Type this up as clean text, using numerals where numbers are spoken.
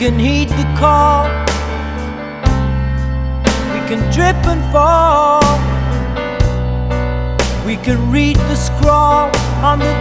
can heed the call, we can trip and fall, we can read the scrawl on the